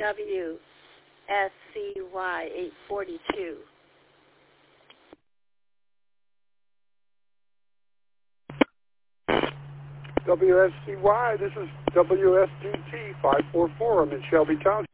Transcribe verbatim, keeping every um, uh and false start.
W S C Y eight forty-two. W S C Y, this is W S T T five four four. I'm in Shelby Township.